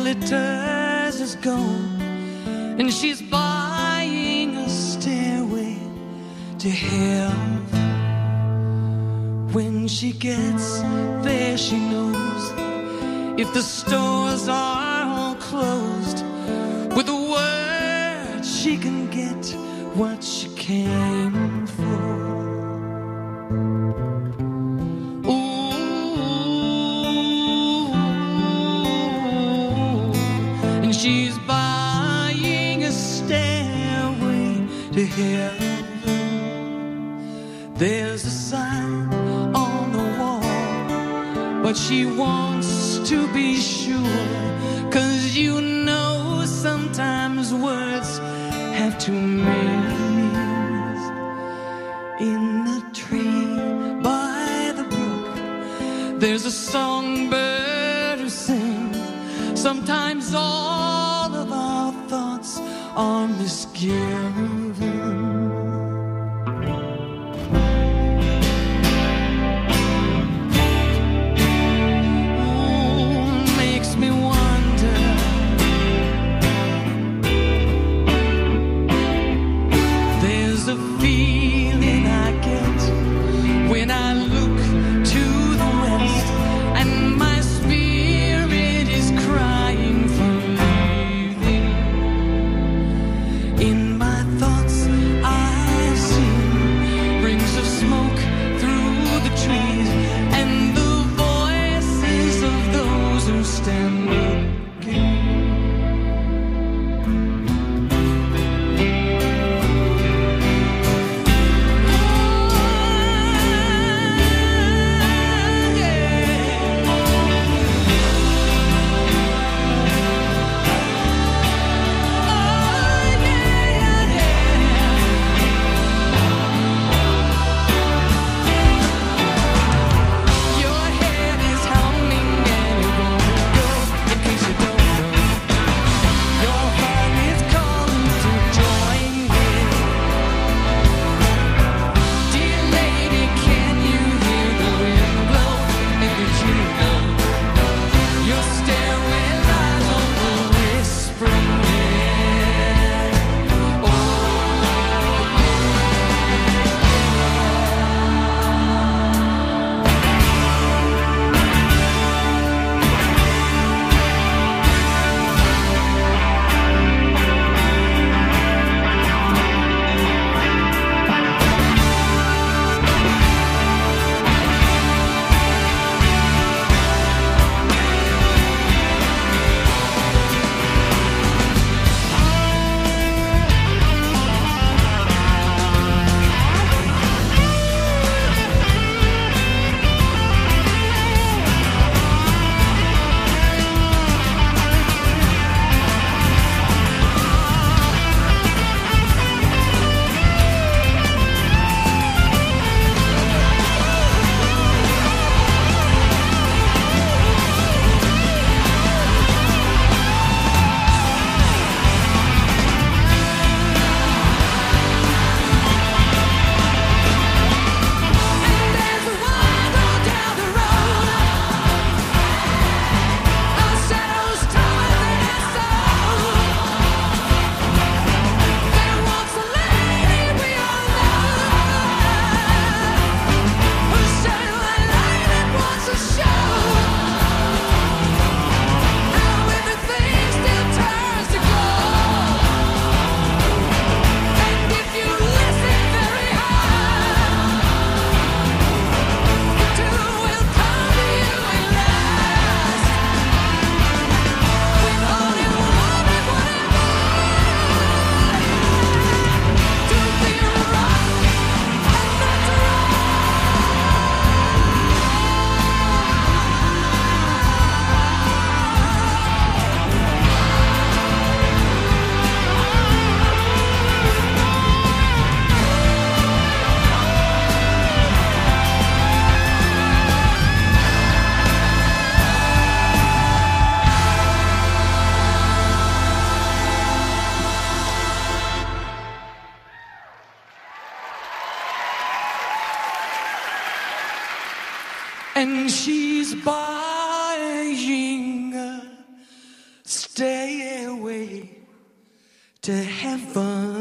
glitters is gone, and she's buying a stairway to heaven. When she gets there, she knows if the stores are all closed, with a word she can get what she came for. She's buying a stairway to heaven. There's a sign on the wall, but she wants to be sure, 'cause you know sometimes words have two meanings. In the tree by the brook, there's a songbird who sings. Sometimes all of our thoughts are misgiven. Makes me wonder. There's a feeling I get when I look to the west, and my spirit is crying for leaving. In my thoughts I've seen rings of smoke through the trees, and the voices of those who stand looking. Your head is humming and it won't go, in case you don't know. Your heart is calling to join in. Dear lady, can you hear the wind blow? And did you know your stairway lies on the whispering wind? Oh, there's a wild all down the road. Our shadows taller than our soul. There walks a lady we all love, who's shining a light that wants to show how everything still turns to gold. And if you listen very hard, the tune will come to you at last. With only one and one and one, to be right and not to and she's buying a to heaven.